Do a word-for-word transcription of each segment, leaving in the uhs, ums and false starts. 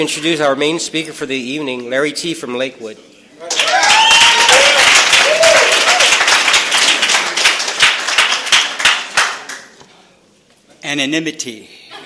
Introduce our main speaker for the evening, Larry T. from Lakewood. Anonymity.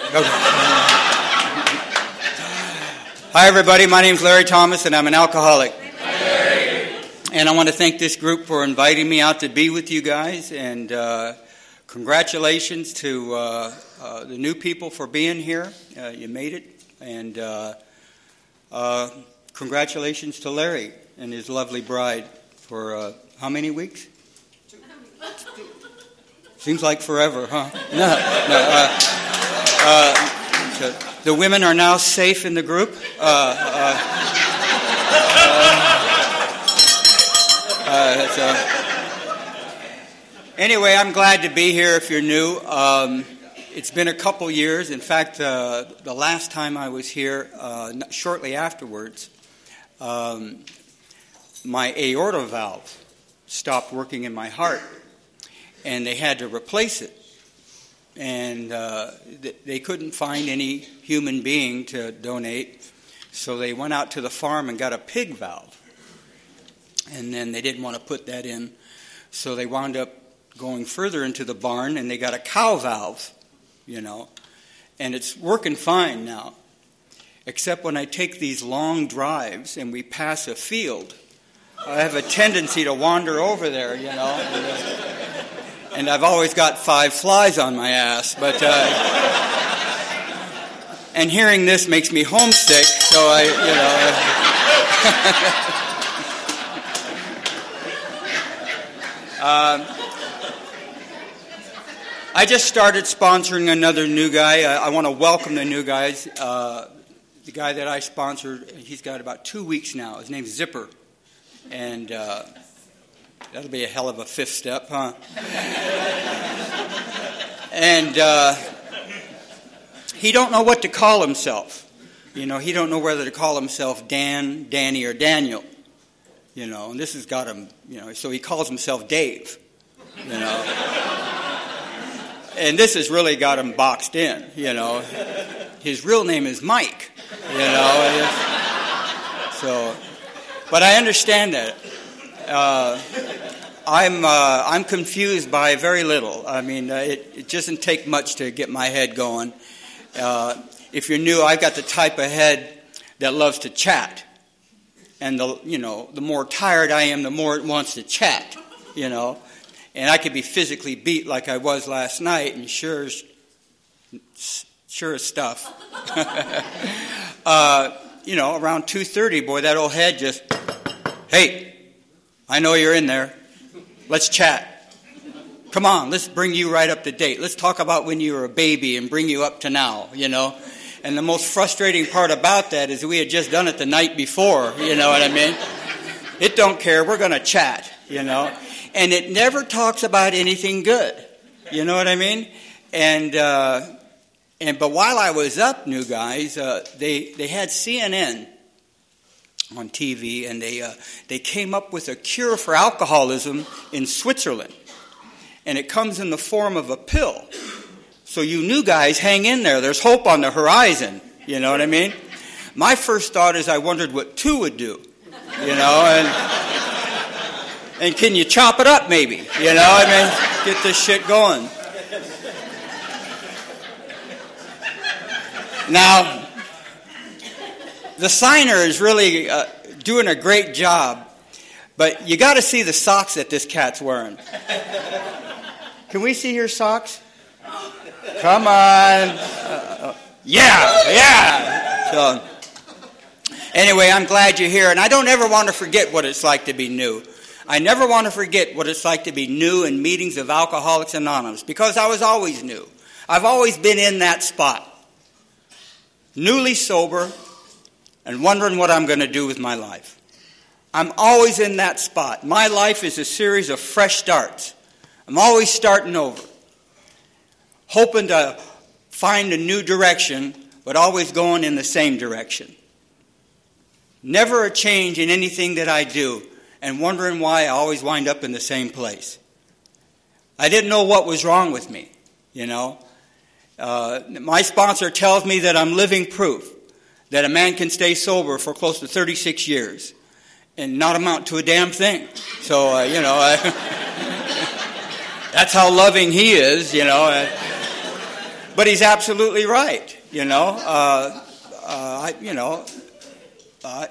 Hi, everybody. My name is Larry Thomas, and I'm an alcoholic. Hi, Larry. And I want to thank this group for inviting me out to be with you guys. And uh, congratulations to uh, uh, the new people for being here. Uh, you made it. And uh, uh, congratulations to Larry and his lovely bride for uh, how many weeks? Seems like forever, huh? No, no. Uh, uh, so the women are now safe in the group. Uh, uh, uh, so. Anyway, I'm glad to be here if you're new. Um, it's been a couple years. In fact, uh, the last time I was here, uh, shortly afterwards, um, my aorta valve stopped working in my heart. And they had to replace it. And uh, th- they couldn't find any human being to donate, so they went out to the farm and got a pig valve. And then they didn't want to put that in, so they wound up going further into the barn, and they got a cow valve, you know. And it's working fine now, except when I take these long drives and we pass a field, I have a tendency to wander over there, you know. And I've always got five flies on my ass, but uh, and hearing this makes me homesick. So I, you know, uh, I just started sponsoring another new guy. I, I want to welcome the new guys. Uh, the guy that I sponsored, he's got about two weeks now. His name's Zipper, and. Uh, That'll be a hell of a fifth step, huh? And uh, he don't know what to call himself. You know, he don't know whether to call himself Dan, Danny, or Daniel. You know, and this has got him, you know, so he calls himself Dave. You know. And this has really got him boxed in, you know. His real name is Mike, you know. So, but I understand that. Uh, I'm uh, I'm confused by very little. I mean, uh, it, it doesn't take much to get my head going. Uh, if you're new, I've got the type of head that loves to chat, and the you know the more tired I am, the more it wants to chat. You know, and I could be physically beat like I was last night, and sure as sure as stuff. uh, you know, around two thirty, boy, that old head just, hey. I know you're in there. Let's chat. Come on, let's bring you right up to date. Let's talk about when you were a baby and bring you up to now, you know. And the most frustrating part about that is we had just done it the night before, you know what I mean? It don't care. We're going to chat, you know. And it never talks about anything good, you know what I mean? And uh, and but while I was up, new guys, uh, they they had C N N on T V, and they uh, they came up with a cure for alcoholism in Switzerland, and it comes in the form of a pill. So you new guys, hang in there. There's hope on the horizon. You know what I mean? My first thought is I wondered what two would do. You know, and and can you chop it up maybe? You know, I mean, get this shit going. Now. The signer is really uh, doing a great job, but you got to see the socks that this cat's wearing. Can we see your socks? Come on. Uh, yeah, yeah. So, anyway, I'm glad you're here, and I don't ever want to forget what it's like to be new. I never want to forget what it's like to be new in meetings of Alcoholics Anonymous, because I was always new. I've always been in that spot. Newly sober, and wondering what I'm going to do with my life. I'm always in that spot. My life is a series of fresh starts. I'm always starting over, hoping to find a new direction, but always going in the same direction. Never a change in anything that I do, and wondering why I always wind up in the same place. I didn't know what was wrong with me, you know. Uh, my sponsor tells me that I'm living proof that a man can stay sober for close to thirty-six years and not amount to a damn thing. So, uh, you know, I, that's how loving he is, you know. Uh, but he's absolutely right, you know. Uh, uh, I, you know, uh,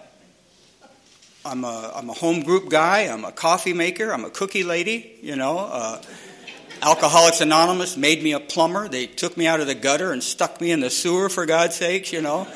I'm a I'm a home group guy. I'm a coffee maker. I'm a cookie lady, you know. Uh, Alcoholics Anonymous made me a plumber. They took me out of the gutter and stuck me in the sewer, for God's sakes, you know.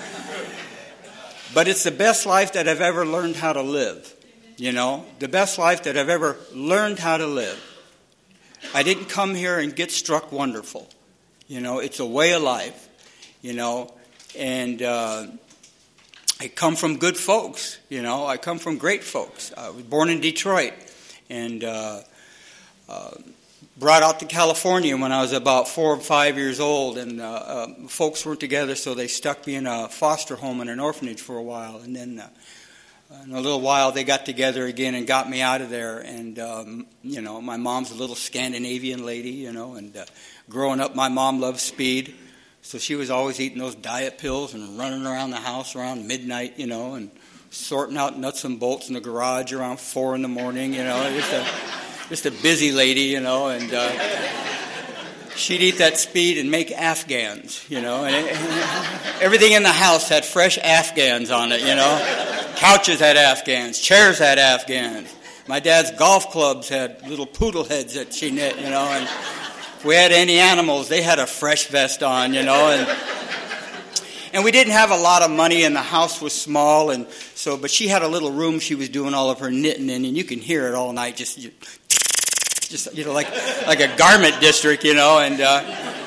But it's the best life that I've ever learned how to live, you know. The best life that I've ever learned how to live. I didn't come here and get struck wonderful. You know, it's a way of life, you know. And uh, I come from good folks, you know. I come from great folks. I was born in Detroit and uh, uh, brought out to California when I was about four or five years old. And uh, uh, folks weren't together, so they stuck me in a foster home and an orphanage for a while. And then uh, in a little while, they got together again and got me out of there. And, um, you know, my mom's a little Scandinavian lady, you know, and uh, growing up, my mom loved speed. So she was always eating those diet pills and running around the house around midnight, you know, and sorting out nuts and bolts in the garage around four in the morning, you know. Just a, just a busy lady, you know, and uh, she'd eat that speed and make Afghans, you know. And, it, and everything in the house had fresh Afghans on it, you know. Couches had Afghans, chairs had Afghans. My dad's golf clubs had little poodle heads that she knit, you know, and if we had any animals, they had a fresh vest on, you know, and and we didn't have a lot of money, and the house was small, and so, but she had a little room she was doing all of her knitting in, and you can hear it all night, just, just you know, like like a garment district, you know, and uh,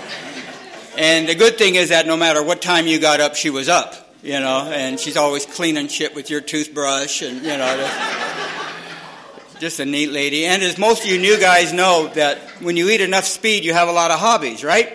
and the good thing is that no matter what time you got up, she was up, you know, and she's always cleaning shit with your toothbrush, and you know. Just a neat lady. And as most of you new guys know, that when you eat enough speed, you have a lot of hobbies, right?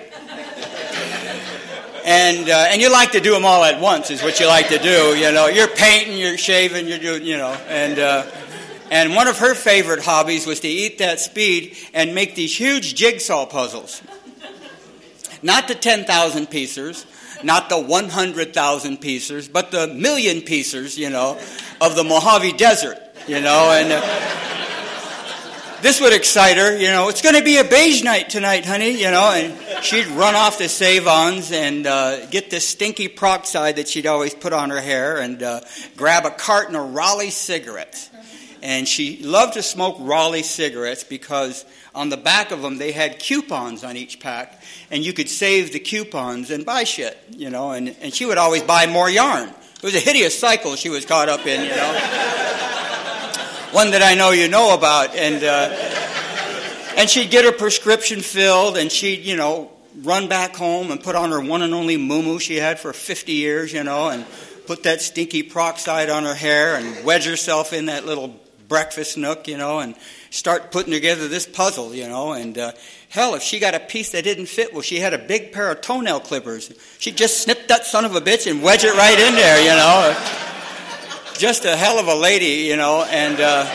And uh, and you like to do them all at once is what you like to do. You know, you're painting, you're shaving, you're doing, you know. And uh, and one of her favorite hobbies was to eat that speed and make these huge jigsaw puzzles. Not the ten thousand piecers, not the one hundred thousand piecers, but the million piecers, you know, of the Mojave Desert, you know, and... Uh, This would excite her, you know, it's going to be a beige night tonight, honey, you know, and she'd run off to Save-Ons and uh, get this stinky peroxide that she'd always put on her hair and uh, grab a carton of Raleigh cigarettes. And she loved to smoke Raleigh cigarettes because on the back of them they had coupons on each pack, and you could save the coupons and buy shit, you know, and, and she would always buy more yarn. It was a hideous cycle she was caught up in, you know. One that I know you know about, and uh, and she'd get her prescription filled, and she'd, you know, run back home and put on her one and only muumuu she had for fifty years, you know, and put that stinky peroxide on her hair and wedge herself in that little breakfast nook, you know, and start putting together this puzzle, you know, and uh, hell, if she got a piece that didn't fit, well, she had a big pair of toenail clippers. She'd just snip that son of a bitch and wedge it right in there, you know. Just a hell of a lady, you know, and uh,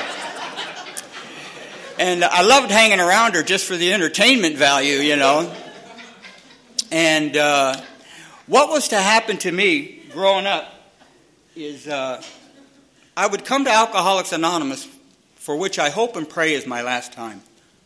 and I loved hanging around her just for the entertainment value, you know. And uh, what was to happen to me growing up is uh, I would come to Alcoholics Anonymous, for which I hope and pray is my last time.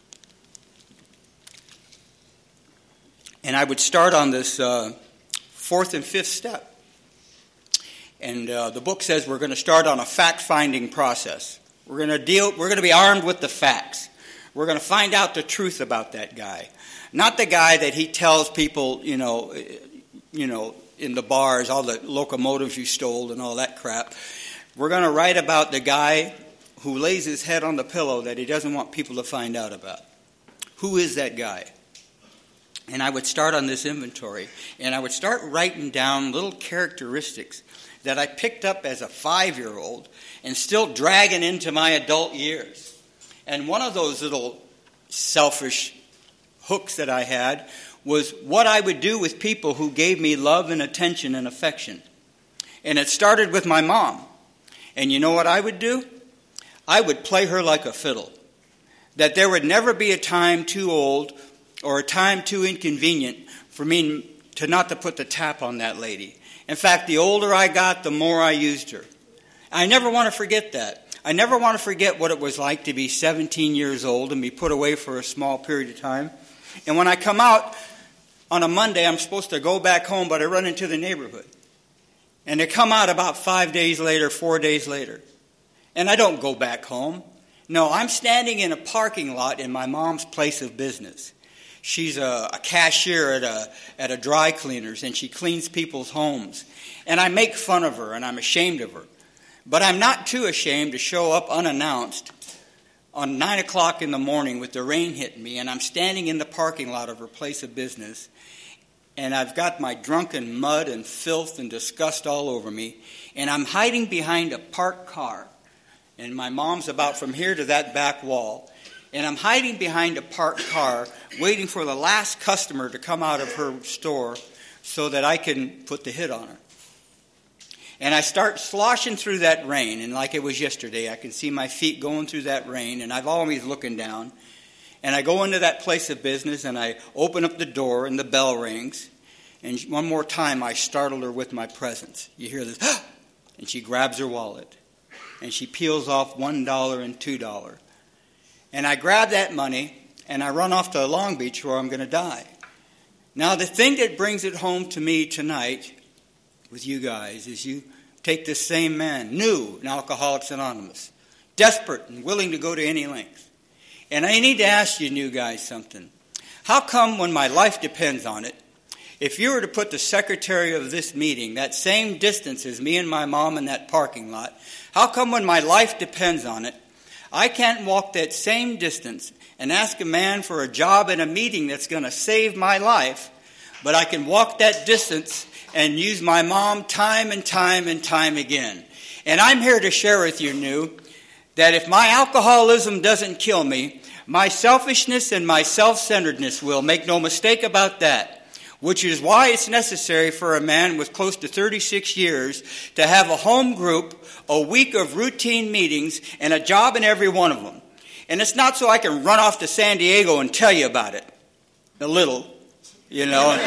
And I would start on this uh, fourth and fifth step. And uh, the book says we're going to start on a fact-finding process. We're going to deal. We're going to be armed with the facts. We're going to find out the truth about that guy, not the guy that he tells people, you know, you know, in the bars, all the locomotives you stole and all that crap. We're going to write about the guy who lays his head on the pillow that he doesn't want people to find out about. Who is that guy? And I would start on this inventory, and I would start writing down little characteristics that I picked up as a five-year-old and still dragging into my adult years. And one of those little selfish hooks that I had was what I would do with people who gave me love and attention and affection. And it started with my mom. And you know what I would do? I would play her like a fiddle. That there would never be a time too old or a time too inconvenient for me to not to put the tap on that lady. In fact, the older I got, the more I used her. I never want to forget that. I never want to forget what it was like to be seventeen years old and be put away for a small period of time. And when I come out on a Monday, I'm supposed to go back home, but I run into the neighborhood. And they come out about five days later, four days later. And I don't go back home. No, I'm standing in a parking lot in my mom's place of business. She's a, a cashier at a at a dry cleaners, and she cleans people's homes. And I make fun of her, and I'm ashamed of her. But I'm not too ashamed to show up unannounced on nine o'clock in the morning with the rain hitting me, and I'm standing in the parking lot of her place of business, and I've got my drunken mud and filth and disgust all over me, and I'm hiding behind a parked car. And my mom's about from here to that back wall. And I'm hiding behind a parked car, waiting for the last customer to come out of her store so that I can put the hit on her. And I start sloshing through that rain, and like it was yesterday, I can see my feet going through that rain, and I'm always looking down. And I go into that place of business, and I open up the door, and the bell rings. And one more time, I startle her with my presence. You hear this, ah! And she grabs her wallet, and she peels off one dollar and two dollars. And I grab that money, and I run off to Long Beach where I'm going to die. Now, the thing that brings it home to me tonight with you guys is you take this same man, new in Alcoholics Anonymous, desperate and willing to go to any length. And I need to ask you new guys something. How come when my life depends on it, if you were to put the secretary of this meeting that same distance as me and my mom in that parking lot, how come when my life depends on it, I can't walk that same distance and ask a man for a job in a meeting that's going to save my life, but I can walk that distance and use my mom time and time and time again? And I'm here to share with you, new, that if my alcoholism doesn't kill me, my selfishness and my self-centeredness will. Make no mistake about that. Which is why it's necessary for a man with close to thirty-six years to have a home group, a week of routine meetings, and a job in every one of them. And it's not so I can run off to San Diego and tell you about it. A little, you know.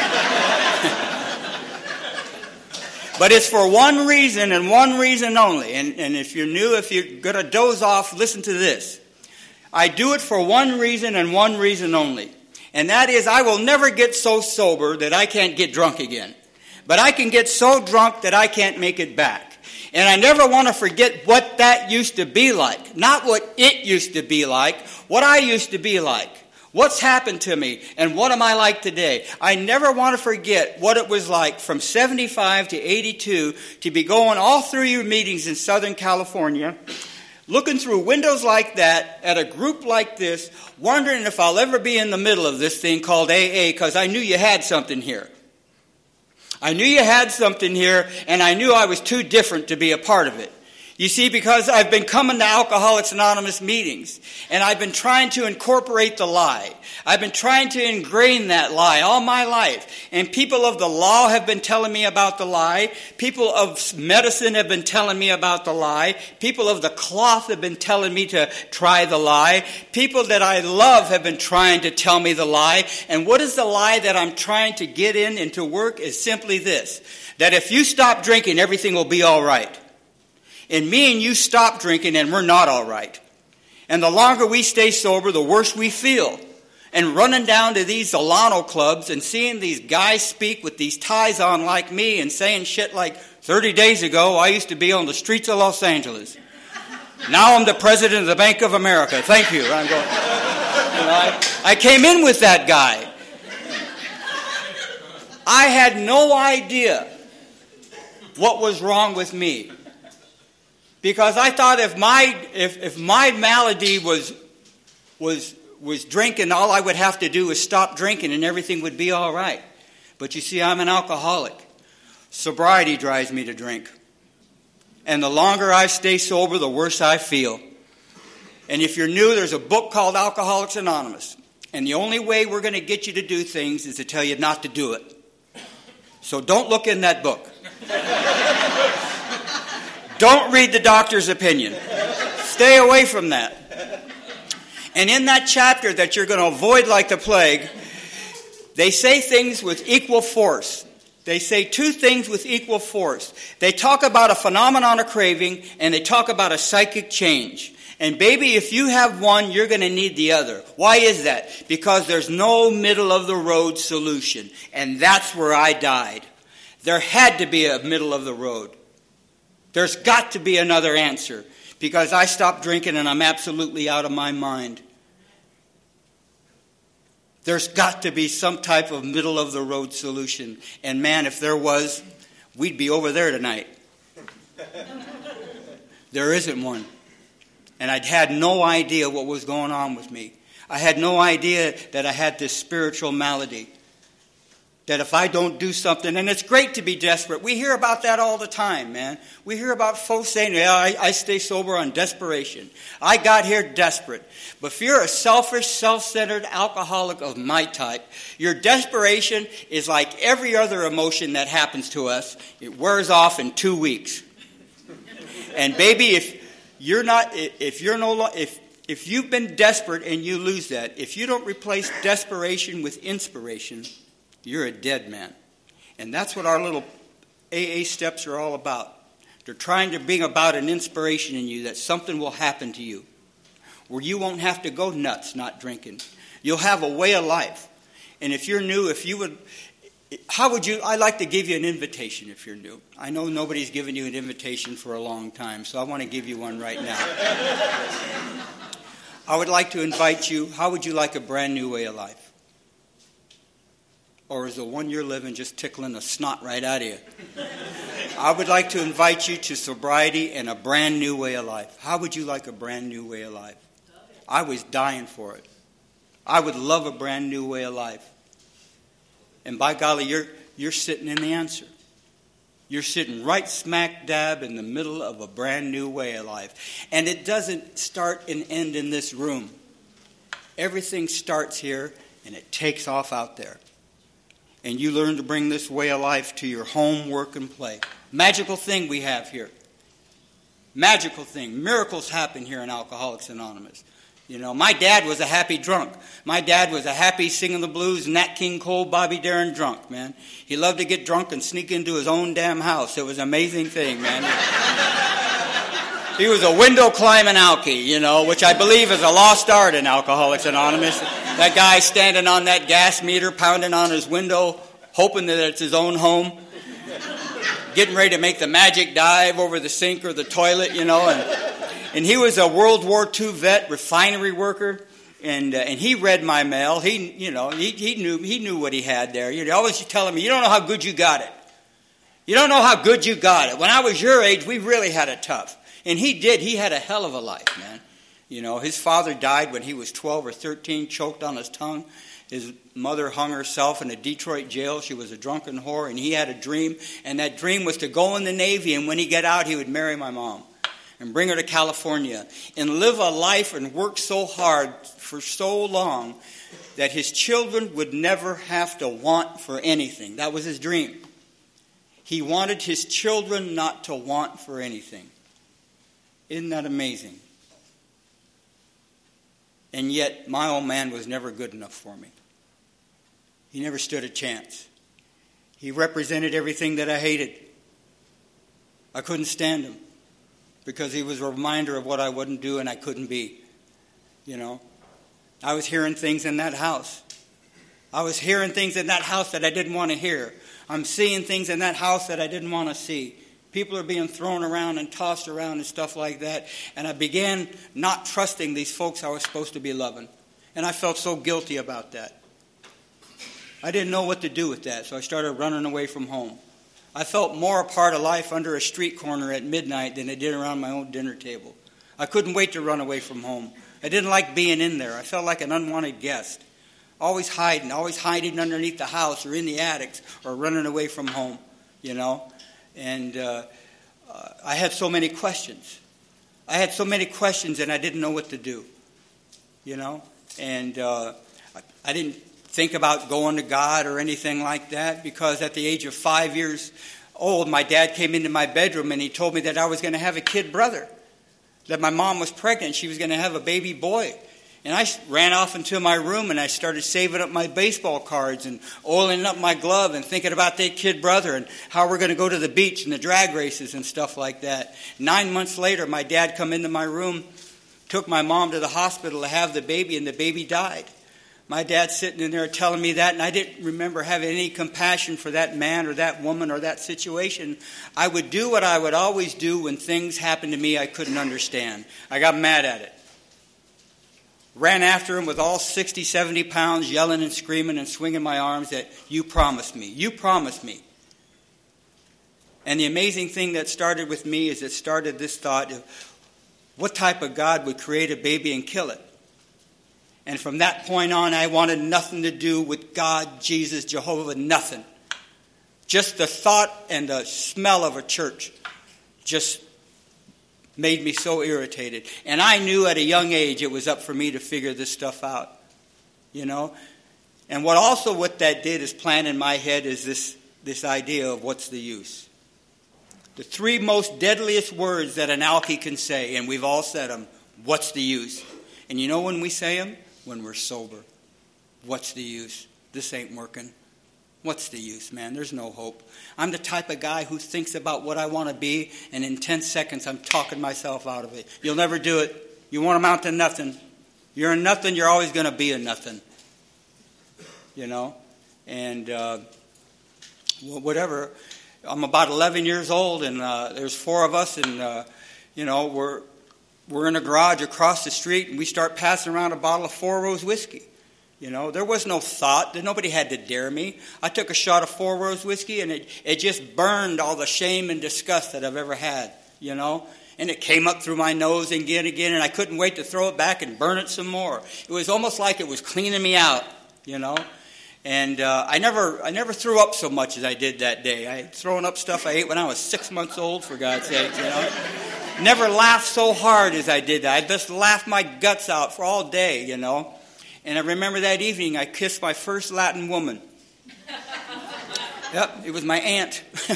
But it's for one reason and one reason only. And, and if you're new, if you're going to doze off, listen to this. I do it for one reason and one reason only. And that is, I will never get so sober that I can't get drunk again. But I can get so drunk that I can't make it back. And I never want to forget what that used to be like. Not what it used to be like, what I used to be like. What's happened to me, and what am I like today? I never want to forget what it was like from seventy-five to eighty-two to be going all through your meetings in Southern California, looking through windows like that at a group like this, wondering if I'll ever be in the middle of this thing called A A, because I knew you had something here. I knew you had something here, and I knew I was too different to be a part of it. You see, because I've been coming to Alcoholics Anonymous meetings, and I've been trying to incorporate the lie. I've been trying to ingrain that lie all my life. And people of the law have been telling me about the lie. People of medicine have been telling me about the lie. People of the cloth have been telling me to try the lie. People that I love have been trying to tell me the lie. And what is the lie that I'm trying to get in and to work is simply this, that if you stop drinking, everything will be all right. And me and you stop drinking and we're not all right. And the longer we stay sober, the worse we feel. And running down to these Alano clubs and seeing these guys speak with these ties on like me and saying shit like, thirty days ago, I used to be on the streets of Los Angeles. Now I'm the president of the Bank of America. Thank you. I'm going, you know, I, I came in with that guy. I had no idea what was wrong with me. Because I thought if my if, if my malady was was was drinking, all I would have to do was stop drinking and everything would be all right. But you see, I'm an alcoholic. Sobriety drives me to drink. And the longer I stay sober, the worse I feel. And if you're new, there's a book called Alcoholics Anonymous. And the only way we're going to get you to do things is to tell you not to do it. So don't look in that book. Don't read the doctor's opinion. Stay away from that. And in that chapter that you're going to avoid like the plague, they say things with equal force. they say two things with equal force. They talk about a phenomenon of craving, and they talk about a psychic change. And baby, if you have one, you're going to need the other. Why is that? Because there's no middle-of-the-road solution. And that's where I died. There had to be a middle of the road. There's got to be another answer. Because I stopped drinking and I'm absolutely out of my mind. There's got to be some type of middle-of-the-road solution. And man, if there was, we'd be over there tonight. There isn't one. And I'd had no idea what was going on with me. I had no idea that I had this spiritual malady. That if I don't do something, and it's great to be desperate. We hear about that all the time, man. We hear about folks saying, yeah, I, I stay sober on desperation. I got here desperate. But if you're a selfish, self-centered alcoholic of my type, your desperation is like every other emotion that happens to us. It wears off in two weeks. And baby, if You're not, if you're no, if, if you've been desperate and you lose that, if you don't replace desperation with inspiration, you're a dead man. And that's what our little A A steps are all about. They're trying to bring about an inspiration in you that something will happen to you where you won't have to go nuts not drinking. You'll have a way of life. And if you're new, if you would, how would you, I'd like to give you an invitation if you're new. I know nobody's given you an invitation for a long time, so I want to give you one right now. I would like to invite you, how would you like a brand new way of life? Or is the one you're living just tickling the snot right out of you? I would like to invite you to sobriety and a brand new way of life. How would you like a brand new way of life? I was dying for it. I would love a brand new way of life. And by golly, you're, you're sitting in the answer. You're sitting right smack dab in the middle of a brand new way of life. And it doesn't start and end in this room. Everything starts here and it takes off out there. And you learn to bring this way of life to your home, work, and play. Magical thing we have here. Magical thing. Miracles happen here in Alcoholics Anonymous. You know, my dad was a happy drunk. My dad was a happy singing the blues, Nat King Cole, Bobby Darin drunk, man. He loved to get drunk and sneak into his own damn house. It was an amazing thing, man. He was a window climbing alkie, you know, which I believe is a lost art in Alcoholics Anonymous. That guy standing on that gas meter, pounding on his window, hoping that it's his own home. Getting ready to make the magic dive over the sink or the toilet, you know, and... And he was a World War Two vet, refinery worker, and uh, and he read my mail. He, you know, he he knew he knew what he had there. You know, always telling me, you don't know how good you got it. You don't know how good you got it. When I was your age, we really had it tough, and he did. He had a hell of a life, man. You know, his father died when he was twelve or thirteen, choked on his tongue. His mother hung herself in a Detroit jail. She was a drunken whore, and he had a dream, and that dream was to go in the Navy, and when he got out, he would marry my mom. And bring her to California and live a life and work so hard for so long that his children would never have to want for anything. That was his dream. He wanted his children not to want for anything. Isn't that amazing? And yet, my old man was never good enough for me. He never stood a chance. He represented everything that I hated. I couldn't stand him. Because he was a reminder of what I wouldn't do and I couldn't be. You know, I was hearing things in that house. I was hearing things in that house that I didn't want to hear. I'm seeing things in that house that I didn't want to see. People are being thrown around and tossed around and stuff like that. And I began not trusting these folks I was supposed to be loving. And I felt so guilty about that. I didn't know what to do with that, so I started running away from home. I felt more a part of life under a street corner at midnight than I did around my own dinner table. I couldn't wait to run away from home. I didn't like being in there. I felt like an unwanted guest. Always hiding, always hiding underneath the house or in the attics or running away from home, you know. And uh, uh, I had so many questions. I had so many questions and I didn't know what to do, you know. And uh, I, I didn't think about going to God or anything like that because at the age of five years old, my dad came into my bedroom and he told me that I was going to have a kid brother, that my mom was pregnant. She was going to have a baby boy. And I ran off into my room and I started saving up my baseball cards and oiling up my glove and thinking about that kid brother and how we're going to go to the beach and the drag races and stuff like that. Nine months later, my dad come into my room, took my mom to the hospital to have the baby, and the baby died. My dad's sitting in there telling me that, and I didn't remember having any compassion for that man or that woman or that situation. I would do what I would always do when things happened to me I couldn't understand. I got mad at it. Ran after him with all sixty, seventy pounds, yelling and screaming and swinging my arms that, you promised me, you promised me. And the amazing thing that started with me is it started this thought of, what type of God would create a baby and kill it? And from that point on, I wanted nothing to do with God, Jesus, Jehovah, nothing. Just the thought and the smell of a church just made me so irritated. And I knew at a young age it was up for me to figure this stuff out, you know. And what also what that did is plant in my head is this, this idea of what's the use. The three most deadliest words that an alkie can say, and we've all said them, what's the use? And you know when we say them? When we're sober. What's the use? This ain't working. What's the use, man? There's no hope. I'm the type of guy who thinks about what I want to be, and in ten seconds I'm talking myself out of it. You'll never do it. You won't amount to nothing. You're a nothing, you're always going to be a nothing. You know? And uh, whatever. I'm about eleven years old, and uh, there's four of us, and, uh, you know, we're we're in a garage across the street, and we start passing around a bottle of Four Rose whiskey. You know, there was no thought. Nobody had to dare me. I took a shot of Four Rose whiskey, and it, it just burned all the shame and disgust that I've ever had, you know. And it came up through my nose again and again, and I couldn't wait to throw it back and burn it some more. It was almost like it was cleaning me out, you know. And uh, I never I never threw up so much as I did that day. I had thrown up stuff I ate when I was six months old, for God's sake, you know. Never laughed so hard as I did that. I just laughed my guts out for all day, you know. And I remember that evening I kissed my first Latin woman. Yep, it was my aunt.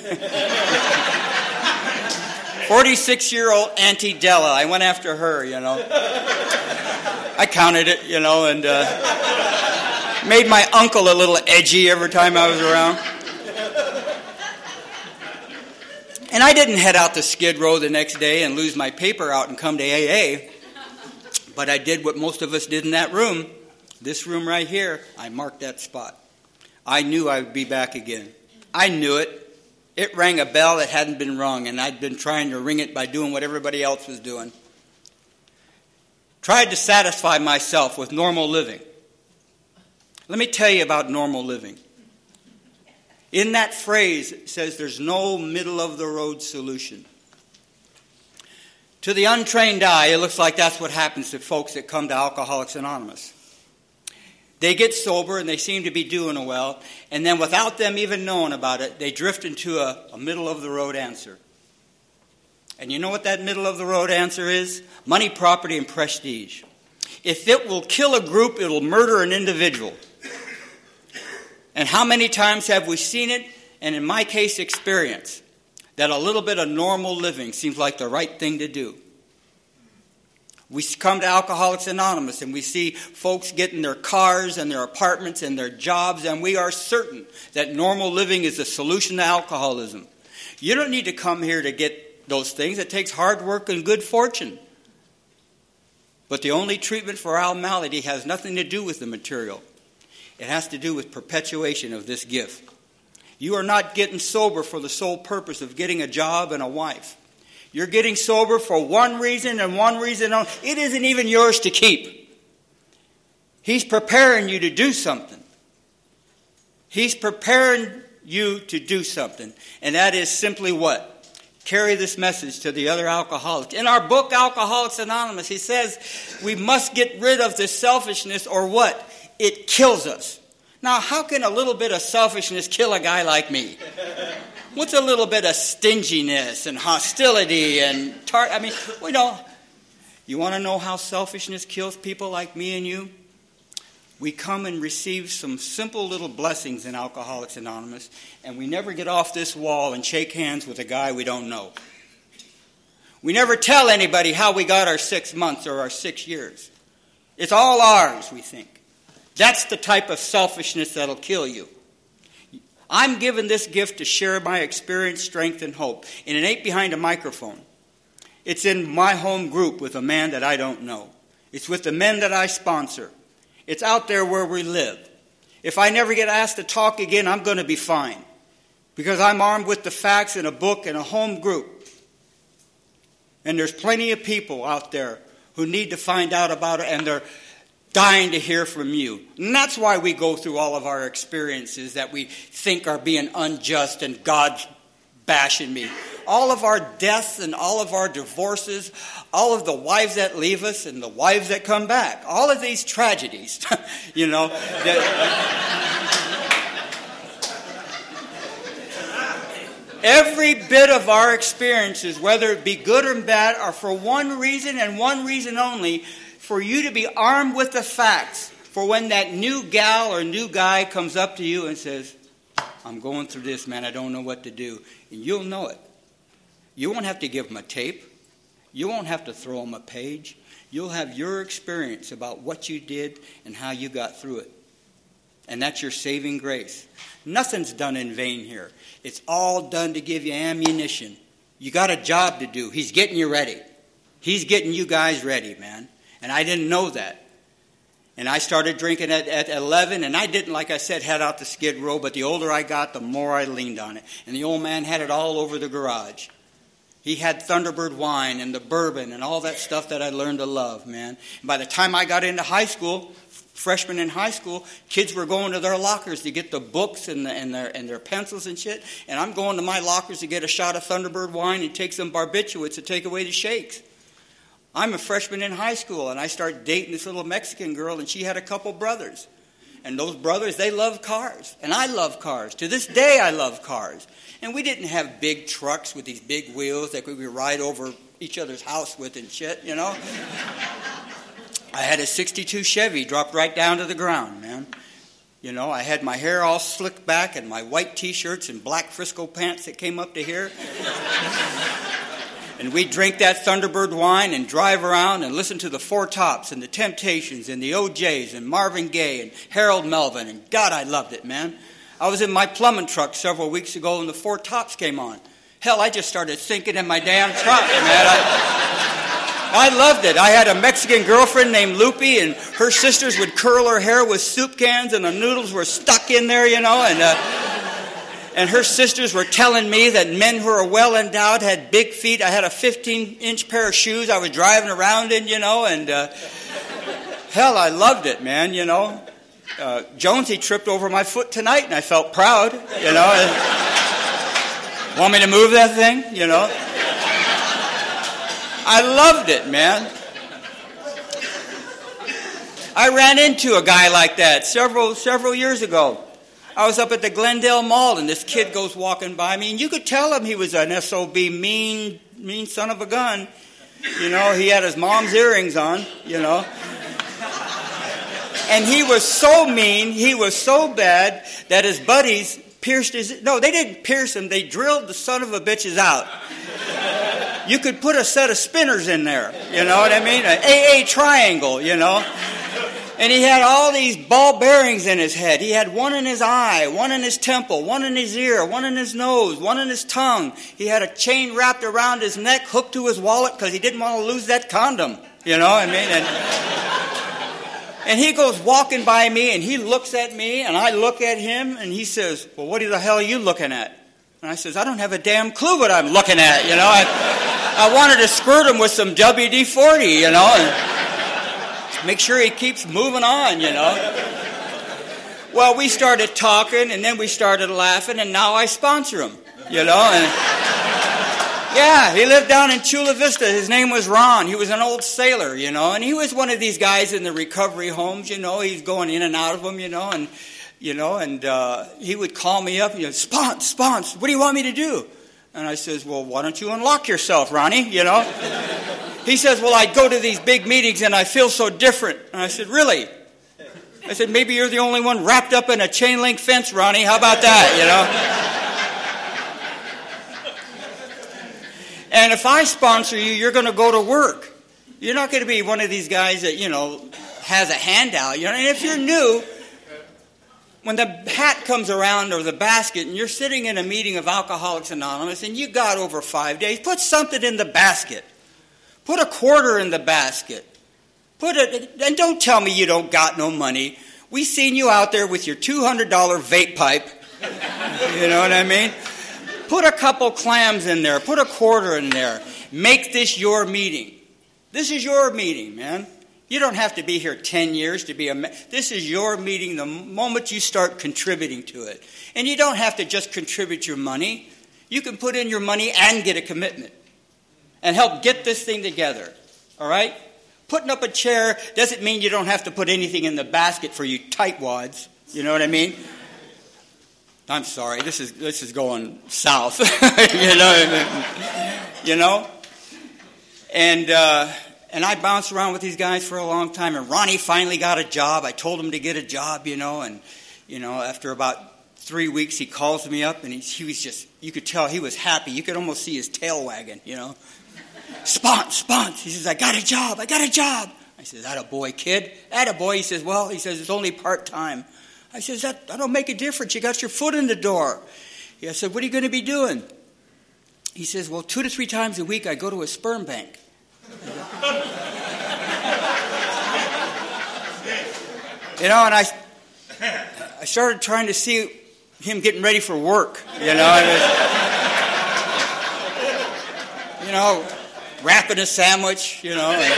forty-six-year-old Auntie Della. I went after her, you know. I counted it, you know, and uh, made my uncle a little edgy every time I was around. And I didn't head out to Skid Row the next day and lose my paper out and come to A A. But I did what most of us did in that room. This room right here, I marked that spot. I knew I would be back again. I knew it. It rang a bell that hadn't been rung, and I'd been trying to ring it by doing what everybody else was doing. Tried to satisfy myself with normal living. Let me tell you about normal living. In that phrase, it says there's no middle-of-the-road solution. To the untrained eye, it looks like that's what happens to folks that come to Alcoholics Anonymous. They get sober and they seem to be doing well, and then without them even knowing about it, they drift into a, a middle-of-the-road answer. And you know what that middle-of-the-road answer is? Money, property, and prestige. If it will kill a group, it will murder an individual. And how many times have we seen it, and in my case, experience, that a little bit of normal living seems like the right thing to do? We come to Alcoholics Anonymous and we see folks getting their cars and their apartments and their jobs, and we are certain that normal living is the solution to alcoholism. You don't need to come here to get those things. It takes hard work and good fortune. But the only treatment for our malady has nothing to do with the material. It has to do with perpetuation of this gift. You are not getting sober for the sole purpose of getting a job and a wife. You're getting sober for one reason and one reason only. It isn't even yours to keep. He's preparing you to do something. He's preparing you to do something. And that is simply what? Carry this message to the other alcoholics. In our book, Alcoholics Anonymous, he says we must get rid of this selfishness, or what? It kills us. Now, how can a little bit of selfishness kill a guy like me? What's a little bit of stinginess and hostility and tar- I mean, we know. You want to know how selfishness kills people like me and you? We come and receive some simple little blessings in Alcoholics Anonymous, and we never get off this wall and shake hands with a guy we don't know. We never tell anybody how we got our six months or our six years. It's all ours, we think. That's the type of selfishness that'll kill you. I'm given this gift to share my experience, strength, and hope. And it ain't behind a microphone. It's in my home group with a man that I don't know. It's with the men that I sponsor. It's out there where we live. If I never get asked to talk again, I'm going to be fine. Because I'm armed with the facts and a book and a home group. And there's plenty of people out there who need to find out about it, and they're dying to hear from you. And that's why we go through all of our experiences that we think are being unjust and God's bashing me. All of our deaths and all of our divorces, all of the wives that leave us and the wives that come back, all of these tragedies, you know. That, every bit of our experiences, whether it be good or bad, are for one reason and one reason only, for you to be armed with the facts for when that new gal or new guy comes up to you and says, I'm going through this, man, I don't know what to do. And you'll know it. You won't have to give them a tape. You won't have to throw them a page. You'll have your experience about what you did and how you got through it. And that's your saving grace. Nothing's done in vain here. It's all done to give you ammunition. You got a job to do. He's getting you ready. He's getting you guys ready, man. And I didn't know that. And I started drinking at, at eleven, and I didn't, like I said, head out to Skid Row, but the older I got, the more I leaned on it. And the old man had it all over the garage. He had Thunderbird wine and the bourbon and all that stuff that I learned to love, man. And by the time I got into high school, freshmen in high school, kids were going to their lockers to get the books and, the, and, their, and their pencils and shit. And I'm going to my lockers to get a shot of Thunderbird wine and take some barbiturates to take away the shakes. I'm a freshman in high school, and I start dating this little Mexican girl, and she had a couple brothers. And those brothers, they love cars. And I love cars. To this day, I love cars. And we didn't have big trucks with these big wheels that we could ride over each other's house with and shit, you know. I had a sixty-two Chevy dropped right down to the ground, man. You know, I had my hair all slicked back and my white T-shirts and black Frisco pants that came up to here. And we'd drink that Thunderbird wine and drive around and listen to the Four Tops and the Temptations and the O Js and Marvin Gaye and Harold Melvin. And God, I loved it, man. I was in my plumbing truck several weeks ago and the Four Tops came on. Hell, I just started thinking in my damn truck, man. I, I loved it. I had a Mexican girlfriend named Lupe, and her sisters would curl her hair with soup cans and the noodles were stuck in there, you know, and... Uh, And her sisters were telling me that men who are well endowed had big feet. I had a fifteen-inch pair of shoes I was driving around in, you know, and uh, hell, I loved it, man, you know. Uh, Jonesy tripped over my foot tonight, and I felt proud, you know. And, want me to move that thing, you know? I loved it, man. I ran into a guy like that several several years ago. I was up at the Glendale Mall, and this kid goes walking by me, and you could tell him he was an S O B, mean, mean son of a gun. You know, he had his mom's earrings on, you know. And he was so mean, he was so bad, that his buddies pierced his... No, they didn't pierce him, they drilled the son of a bitches out. You could put a set of spinners in there, you know what I mean? An A A triangle, you know. And he had all these ball bearings in his head. He had one in his eye, one in his temple, one in his ear, one in his nose, one in his tongue. He had a chain wrapped around his neck, hooked to his wallet, because he didn't want to lose that condom. You know what I mean? And, and he goes walking by me, and he looks at me, and I look at him, and he says, well, what the hell are you looking at? And I says, I don't have a damn clue what I'm looking at, you know. I, I wanted to squirt him with some W D forty, you know, and... make sure he keeps moving on, you know. Well, we started talking, and then we started laughing, and now I sponsor him, you know. And yeah, he lived down in Chula Vista. His name was Ron. He was an old sailor, you know, and he was one of these guys in the recovery homes, you know. He's going in and out of them, you know, and, you know, and uh, he would call me up, and he'd say, Spons, Spons, what do you want me to do? And I says, well, why don't you unlock yourself, Ronnie, you know. He says, well, I go to these big meetings and I feel so different. And I said, really? I said, maybe you're the only one wrapped up in a chain link fence, Ronnie. How about that, you know? And if I sponsor you, you're going to go to work. You're not going to be one of these guys that, you know, has a handout. You know, and if you're new, when the hat comes around or the basket and you're sitting in a meeting of Alcoholics Anonymous and you got over five days, put something in the basket. Put a quarter in the basket. Put it, and don't tell me you don't got no money. We seen you out there with your two hundred dollars vape pipe. You know what I mean? Put a couple clams in there. Put a quarter in there. Make this your meeting. This is your meeting, man. You don't have to be here ten years to be a... This is your meeting the moment you start contributing to it. And you don't have to just contribute your money. You can put in your money and get a commitment. And help get this thing together. All right? Putting up a chair doesn't mean you don't have to put anything in the basket for you tightwads. You know what I mean? I'm sorry. This is this is going south. you know. You know. And uh, and I bounced around with these guys for a long time. And Ronnie finally got a job. I told him to get a job. You know. And you know, after about three weeks, he calls me up, and he, he was just. You could tell he was happy. You could almost see his tail wagging. You know. Spons, spons. He says, I got a job. I got a job. I says, that a boy, kid. That a boy. He says, well, he says, it's only part-time. I says, that, that don't make a difference. You got your foot in the door. I said, what are you going to be doing? He says, well, two to three times a week I go to a sperm bank. You know, and I, I started trying to see him getting ready for work. You know, and it, you know, wrapping a sandwich, you know, and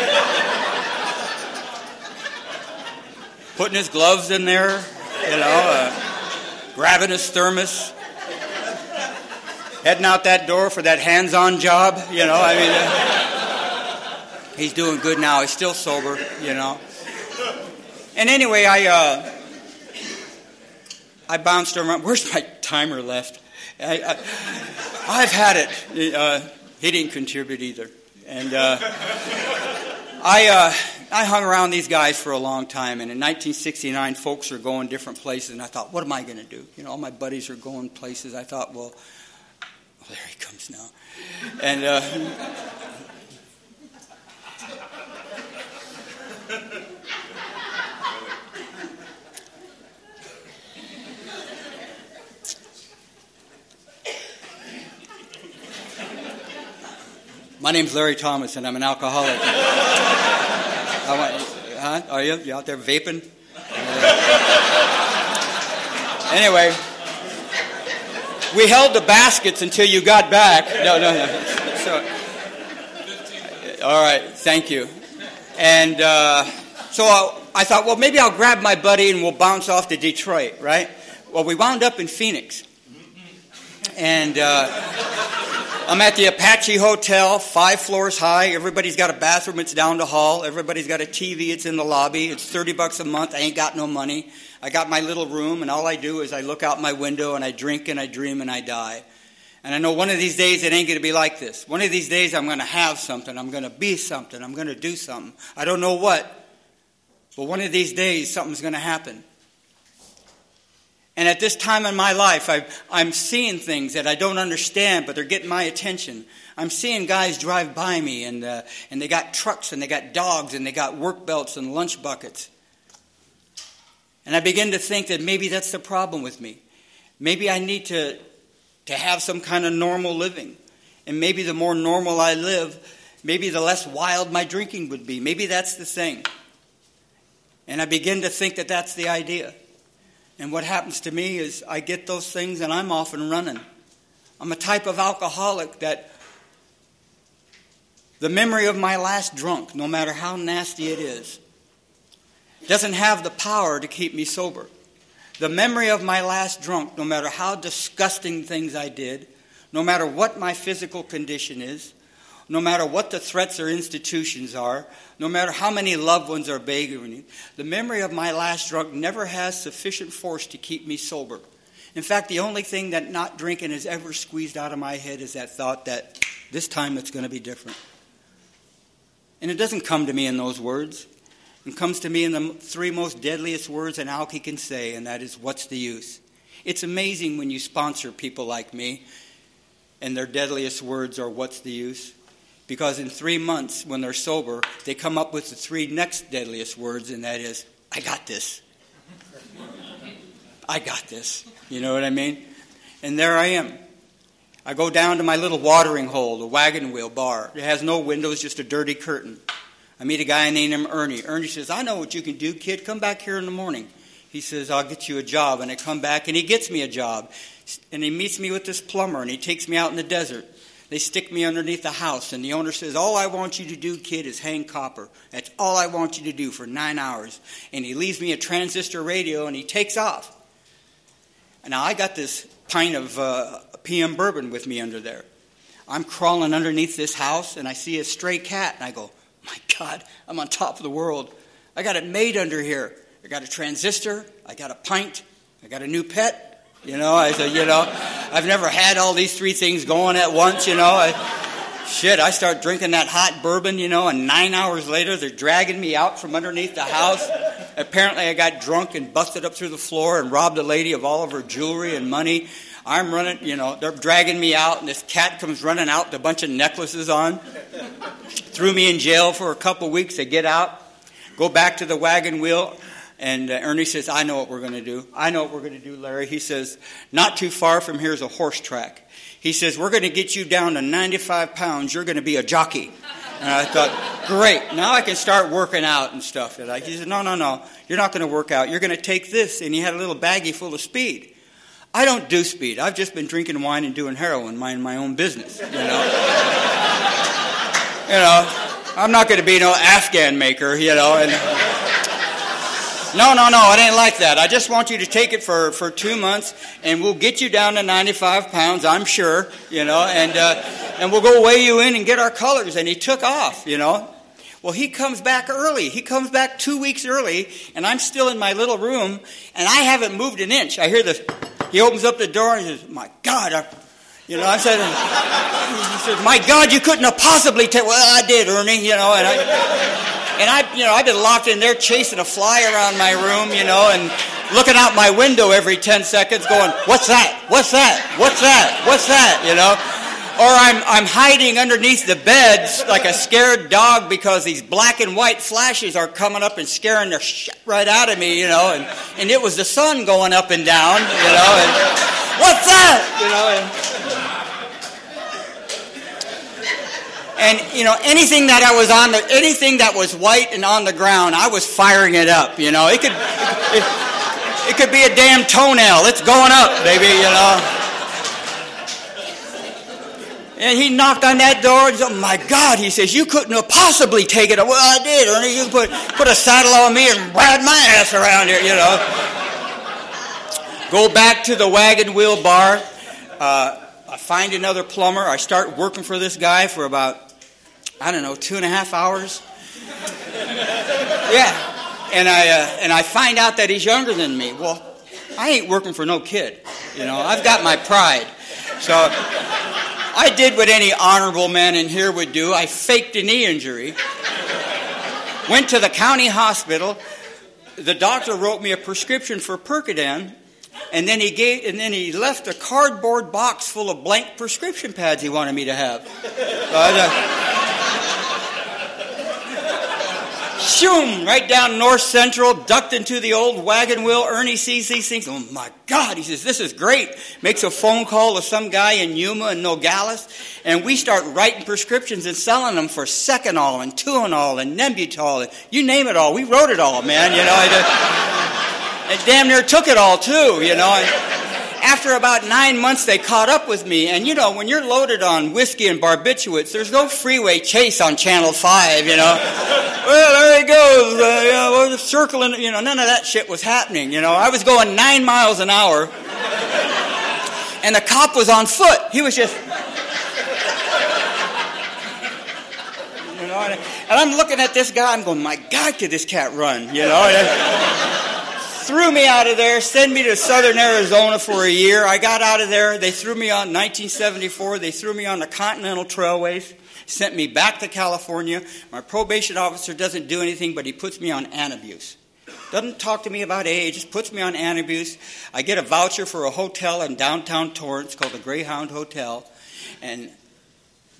putting his gloves in there, you know, uh, grabbing his thermos, heading out that door for that hands-on job, you know. I mean, uh, he's doing good now. He's still sober, you know. And anyway, I uh, I bounced around. Where's my timer left? I, I, I've had it. Uh, he didn't contribute either. And uh, I uh, I hung around these guys for a long time. And in nineteen sixty-nine, folks are going different places. And I thought, what am I going to do? You know, all my buddies are going places. I thought, well, oh, there he comes now. And uh, my name's Larry Thomas, and I'm an alcoholic. I want, huh? Are you? You out there vaping? Uh, anyway, we held the baskets until you got back. No, no, no. So, all right, thank you. And uh, so I, I thought, well, maybe I'll grab my buddy and we'll bounce off to Detroit, right? Well, we wound up in Phoenix. And uh, I'm at the Apache Hotel, five floors high. Everybody's got a bathroom. It's down the hall. Everybody's got a T V. It's in the lobby. It's thirty bucks a month. I ain't got no money. I got my little room, and all I do is I look out my window, and I drink, and I dream, and I die. And I know one of these days it ain't going to be like this. One of these days I'm going to have something. I'm going to be something. I'm going to do something. I don't know what, but one of these days something's going to happen. And at this time in my life, I've, I'm seeing things that I don't understand, but they're getting my attention. I'm seeing guys drive by me, and uh, and they got trucks, and they got dogs, and they got work belts and lunch buckets. And I begin to think that maybe that's the problem with me. Maybe I need to, to have some kind of normal living. And maybe the more normal I live, maybe the less wild my drinking would be. Maybe that's the thing. And I begin to think that that's the idea. And what happens to me is I get those things and I'm off and running. I'm a type of alcoholic that the memory of my last drunk, no matter how nasty it is, doesn't have the power to keep me sober. The memory of my last drunk, no matter how disgusting things I did, no matter what my physical condition is, no matter what the threats or institutions are, no matter how many loved ones are begging me, the memory of my last drunk never has sufficient force to keep me sober. In fact, the only thing that not drinking has ever squeezed out of my head is that thought that this time it's going to be different. And it doesn't come to me in those words. It comes to me in the three most deadliest words an alkie can say, and that is, what's the use? It's amazing when you sponsor people like me, and their deadliest words are, what's the use? Because in three months, when they're sober, they come up with the three next deadliest words, and that is, I got this. I got this. You know what I mean? And there I am. I go down to my little watering hole, the wagon wheel bar. It has no windows, just a dirty curtain. I meet a guy named him Ernie. Ernie says, I know what you can do, kid. Come back here in the morning. He says, I'll get you a job. And I come back, and he gets me a job. And he meets me with this plumber, and he takes me out in the desert. They stick me underneath the house, and the owner says, all I want you to do, kid, is hang copper. That's all I want you to do for nine hours. And he leaves me a transistor radio, and he takes off. And now I got this pint of uh, P M bourbon with me under there. I'm crawling underneath this house, and I see a stray cat, and I go, my God, I'm on top of the world. I got it made under here. I got a transistor. I got a pint. I got a new pet. You know, I said, you know, I've never had all these three things going at once, you know. I, shit, I start drinking that hot bourbon, you know, and nine hours later they're dragging me out from underneath the house. Apparently I got drunk and busted up through the floor and robbed a lady of all of her jewelry and money. I'm running, you know, they're dragging me out, and this cat comes running out with a bunch of necklaces on. Threw me in jail for a couple weeks. I get out, go back to the wagon wheel. And uh, Ernie says, I know what we're going to do. I know what we're going to do, Larry. He says, not too far from here is a horse track. He says, we're going to get you down to ninety-five pounds. You're going to be a jockey. And I thought, great. Now I can start working out and stuff. And I, he said, no, no, no. You're not going to work out. You're going to take this. And he had a little baggie full of speed. I don't do speed. I've just been drinking wine and doing heroin, minding my own business, you know. You know, I'm not going to be no Afghan maker, you know, and... No, no, no, it ain't like that. I just want you to take it for, for two months, and we'll get you down to ninety-five pounds, I'm sure, you know, and uh, and we'll go weigh you in and get our colors. And he took off, you know. Well, he comes back early. He comes back two weeks early, and I'm still in my little room, and I haven't moved an inch. I hear this. He opens up the door and he says, my God, I, you know, I said, he says, my God, you couldn't have possibly taken, well, I did, Ernie, you know, and I... And I, you know, I've been locked in there chasing a fly around my room, you know, and looking out my window every ten seconds going, what's that? What's that? What's that? What's that? You know? Or I'm I'm hiding underneath the beds like a scared dog because these black and white flashes are coming up and scaring the shit right out of me, you know, and, and it was the sun going up and down, you know, and what's that? You know, and... And, you know, anything that I was on, the, anything that was white and on the ground, I was firing it up, you know. It could, it, it could be a damn toenail. It's going up, baby, you know. And he knocked on that door and said, oh, my God, he says, you couldn't have possibly taken it. Well, I did, Ernie. You put, put a saddle on me and ride my ass around here, you know. Go back to the wagon wheel bar. Uh, I find another plumber. I start working for this guy for about, I don't know, two and a half hours. Yeah. And I uh, and I find out that he's younger than me. Well, I ain't working for no kid. You know, I've got my pride. So I did what any honorable man in here would do. I faked a knee injury. Went to the county hospital. The doctor wrote me a prescription for Percodan. And then he gave, and then he left a cardboard box full of blank prescription pads he wanted me to have. Uh, shoom, right down North Central, ducked into the old wagon wheel. Ernie sees these things. Oh my God, he says, this is great. Makes a phone call to some guy in Yuma and Nogales, and we start writing prescriptions and selling them for Seconal and Tuinal and Nembutal. And you name it all. We wrote it all, man. You know. I just, And damn near took it all, too, you know. And after about nine months, they caught up with me. And, you know, when you're loaded on whiskey and barbiturates, there's no freeway chase on Channel five, you know. Well, there he goes. Uh, you know, we're circling, you know. None of that shit was happening, you know. I was going nine miles an hour. And the cop was on foot. He was just... You know, and I'm looking at this guy. I'm going, my God, could this cat run, you know. And threw me out of there, sent me to southern Arizona for a year. I got out of there. They threw me on nineteen seventy-four. They threw me on the Continental Trailways, sent me back to California. My probation officer doesn't do anything, but he puts me on Antabuse. Doesn't talk to me about A A, just puts me on Antabuse. I get a voucher for a hotel in downtown Torrance called the Greyhound Hotel. And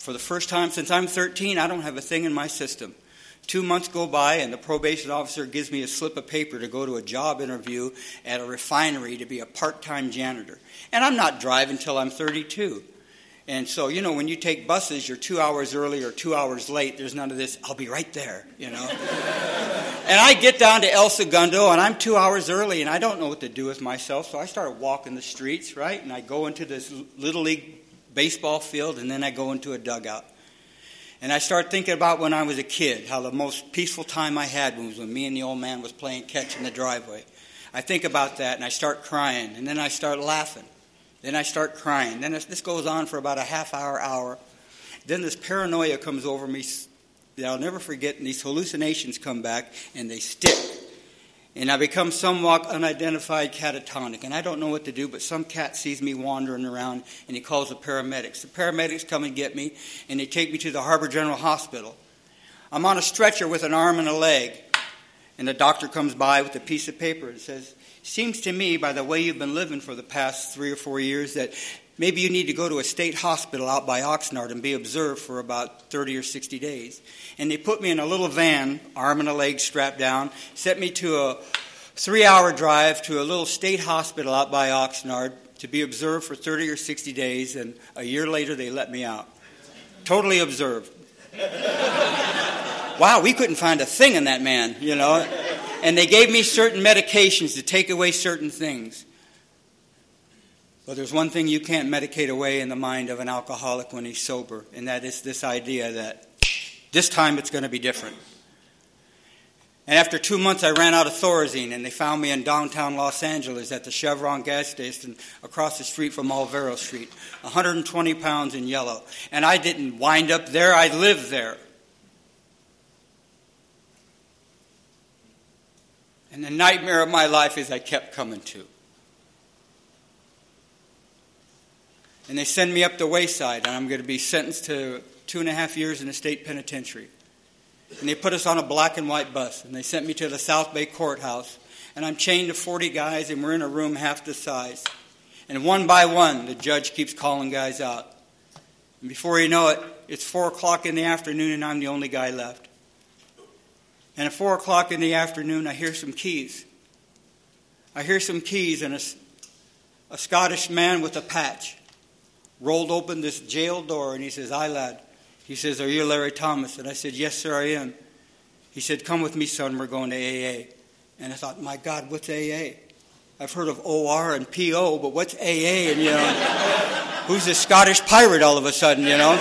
For the first time since I'm thirteen, I don't have a thing in my system. Two months go by, and the probation officer gives me a slip of paper to go to a job interview at a refinery to be a part-time janitor. And I'm not driving till I'm thirty-two. And so, you know, when you take buses, you're two hours early or two hours late. There's none of this, I'll be right there, you know. And I get down to El Segundo, and I'm two hours early, and I don't know what to do with myself. So I start walking the streets, right? And I go into this Little League baseball field, and then I go into a dugout. And I start thinking about when I was a kid, how the most peaceful time I had was when me and the old man was playing catch in the driveway. I think about that, and I start crying, and then I start laughing. Then I start crying. Then this goes on for about a half hour, hour. Then this paranoia comes over me that I'll never forget, and these hallucinations come back, and they stick. And I become somewhat unidentified catatonic, and I don't know what to do, but some cat sees me wandering around, and he calls the paramedics. The paramedics come and get me, and they take me to the Harbor General Hospital. I'm on a stretcher with an arm and a leg, and the doctor comes by with a piece of paper and says, seems to me, by the way you've been living for the past three or four years, that maybe you need to go to a state hospital out by Oxnard and be observed for about thirty or sixty days. And they put me in a little van, arm and a leg strapped down, set me to a three-hour drive to a little state hospital out by Oxnard to be observed for thirty or sixty days, and a year later they let me out. Totally observed. Wow, we couldn't find a thing in that man, you know. And they gave me certain medications to take away certain things. But there's one thing you can't medicate away in the mind of an alcoholic when he's sober, and that is this idea that this time it's going to be different. And after two months, I ran out of Thorazine, and they found me in downtown Los Angeles at the Chevron gas station across the street from Olvero Street, one hundred twenty pounds in yellow. And I didn't wind up there, I lived there. And the nightmare of my life is I kept coming to. And they send me up the Wayside, and I'm going to be sentenced to two and a half years in a state penitentiary. And they put us on a black and white bus, and they sent me to the South Bay Courthouse. And I'm chained to forty guys, and we're in a room half the size. And one by one, the judge keeps calling guys out. And before you know it, it's four o'clock in the afternoon, and I'm the only guy left. And at four o'clock in the afternoon, I hear some keys. I hear some keys, and a, a Scottish man with a patch rolled open this jail door, and he says, "Aye, lad." He says, "Are you Larry Thomas?" And I said, "Yes, sir, I am." He said, "Come with me, son, we're going to A A." And I thought, my God, what's A A? I've heard of O R and P O, but what's A A? And, you know, who's this Scottish pirate all of a sudden, you know?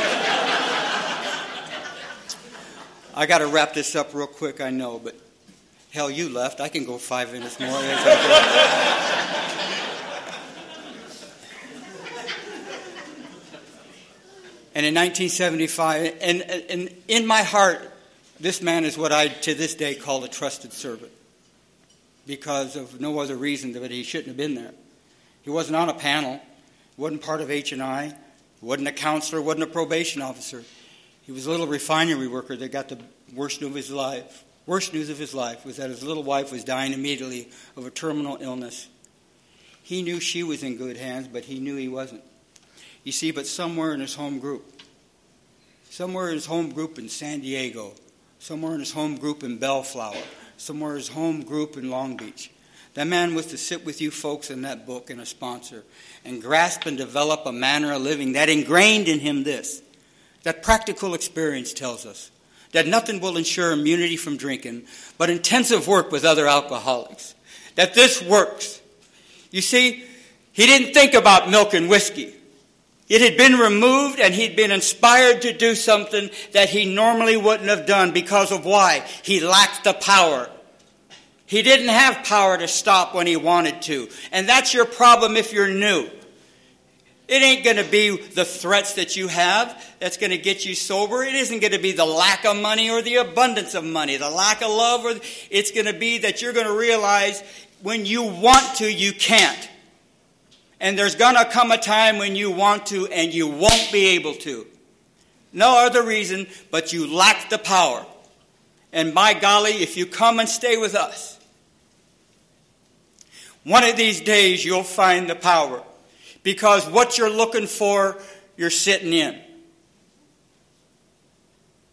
I got to wrap this up real quick, I know, but hell, you left. I can go five minutes more. And in nineteen seventy-five, and, and in my heart, this man is what I, to this day, call a trusted servant, because of no other reason that he shouldn't have been there. He wasn't on a panel, wasn't part of H and I, wasn't a counselor, wasn't a probation officer. He was a little refinery worker that got the worst news of his life. Worst news of his life was that his little wife was dying immediately of a terminal illness. He knew she was in good hands, but he knew he wasn't. You see, but somewhere in his home group, somewhere in his home group in San Diego, somewhere in his home group in Bellflower, somewhere in his home group in Long Beach, that man was to sit with you folks in that book and a sponsor and grasp and develop a manner of living that ingrained in him this, that practical experience tells us that nothing will ensure immunity from drinking but intensive work with other alcoholics, that this works. You see, he didn't think about milk and whiskey. It had been removed, and he'd been inspired to do something that he normally wouldn't have done because of why? He lacked the power. He didn't have power to stop when he wanted to. And that's your problem if you're new. It ain't going to be the threats that you have that's going to get you sober. It isn't going to be the lack of money or the abundance of money, the lack of love. Or it's going to be that you're going to realize when you want to, you can't. And there's going to come a time when you want to and you won't be able to. No other reason, but you lack the power. And by golly, if you come and stay with us, one of these days you'll find the power. Because what you're looking for, you're sitting in.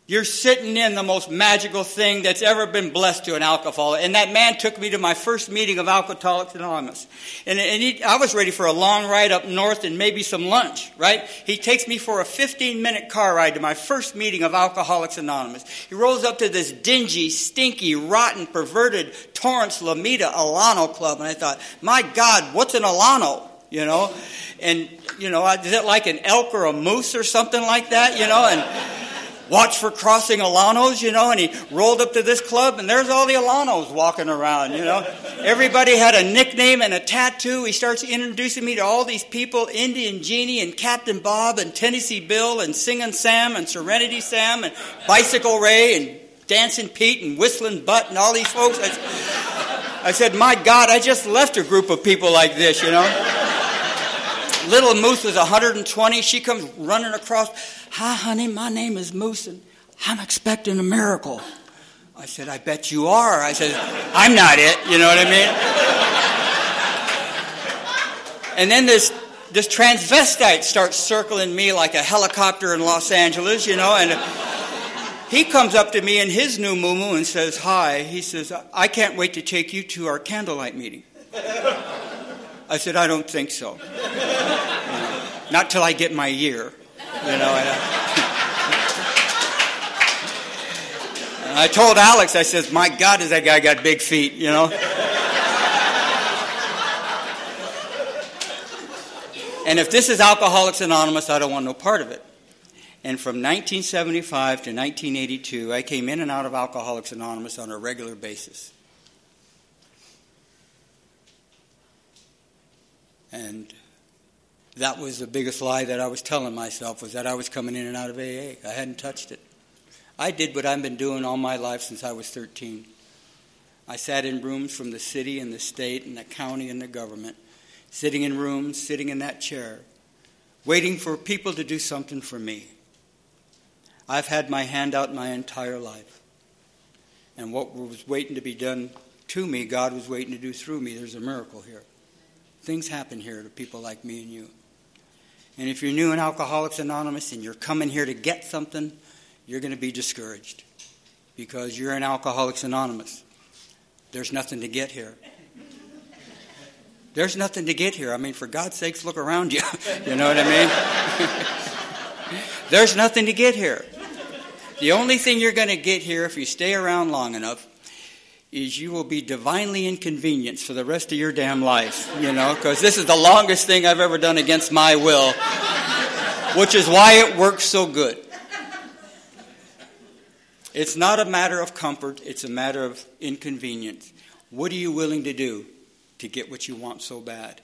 You're sitting in the most magical thing that's ever been blessed to an alcoholic. And that man took me to my first meeting of Alcoholics Anonymous. And, and he, I was ready for a long ride up north and maybe some lunch, right? He takes me for a fifteen-minute car ride to my first meeting of Alcoholics Anonymous. He rolls up to this dingy, stinky, rotten, perverted Torrance Lameda Alano Club. And I thought, my God, what's an Alano? You know? And, you know, is it like an elk or a moose or something like that, you know? And watch for crossing Alanos, you know, and he rolled up to this club, and there's all the Alanos walking around, you know. Everybody had a nickname and a tattoo. He starts introducing me to all these people, Indian Genie and Captain Bob and Tennessee Bill and Singing Sam and Serenity Sam and Bicycle Ray and Dancing Pete and Whistling Butt and all these folks. I, I said, my God, I just left a group of people like this, you know. Little Moose was one hundred twenty. She comes running across. Hi, honey, my name is Moose, and I'm expecting a miracle. I said, I bet you are. I said, I'm not it. You know what I mean? And then this this transvestite starts circling me like a helicopter in Los Angeles, you know, and he comes up to me in his new moo-moo and says, hi. He says, I can't wait to take you to our candlelight meeting. I said, I don't think so. You know, not till I get my year. You know, and I, and I told Alex, I says, my God, does that guy got big feet, you know? And if this is Alcoholics Anonymous, I don't want no part of it. And from nineteen seventy-five to nineteen eighty-two, I came in and out of Alcoholics Anonymous on a regular basis. And that was the biggest lie that I was telling myself, was that I was coming in and out of A A. I hadn't touched it. I did what I've been doing all my life since I was thirteen. I sat in rooms from the city and the state and the county and the government, sitting in rooms, sitting in that chair, waiting for people to do something for me. I've had my hand out my entire life. And what was waiting to be done to me, God was waiting to do through me. There's a miracle here. Things happen here to people like me and you. And if you're new in Alcoholics Anonymous and you're coming here to get something, you're going to be discouraged because you're in Alcoholics Anonymous. There's nothing to get here. There's nothing to get here. I mean, for God's sakes, look around you. You know what I mean? There's nothing to get here. The only thing you're going to get here if you stay around long enough is you will be divinely inconvenienced for the rest of your damn life, you know, because this is the longest thing I've ever done against my will, which is why it works so good. It's not a matter of comfort, it's a matter of inconvenience. What are you willing to do to get what you want so bad?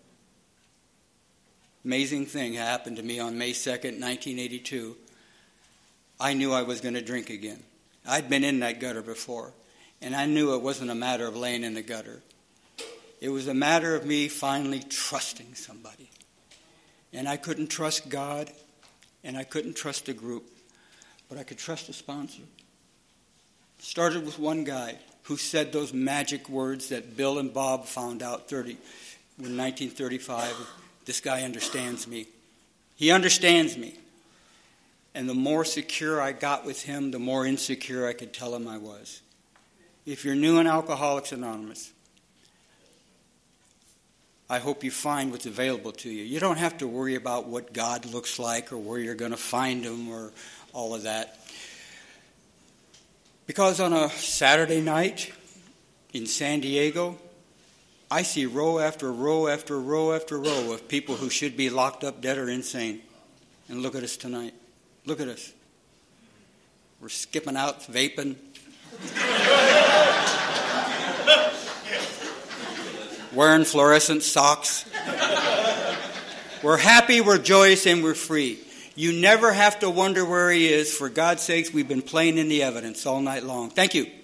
Amazing thing happened to me on May second, nineteen eighty-two. I knew I was going to drink again. I'd been in that gutter before. And I knew it wasn't a matter of laying in the gutter. It was a matter of me finally trusting somebody. And I couldn't trust God, and I couldn't trust a group, but I could trust a sponsor. Started with one guy who said those magic words that Bill and Bob found out thirty in nineteen thirty-five. This guy understands me. He understands me. And the more secure I got with him, the more insecure I could tell him I was. If you're new in Alcoholics Anonymous, I hope you find what's available to you. You don't have to worry about what God looks like or where you're going to find him or all of that. Because on a Saturday night in San Diego, I see row after row after row after row of people who should be locked up dead or insane. And look at us tonight. Look at us. We're skipping out, vaping. Wearing fluorescent socks. We're happy, we're joyous, and we're free. You never have to wonder where he is. For God's sakes, we've been playing in the evidence all night long. Thank you.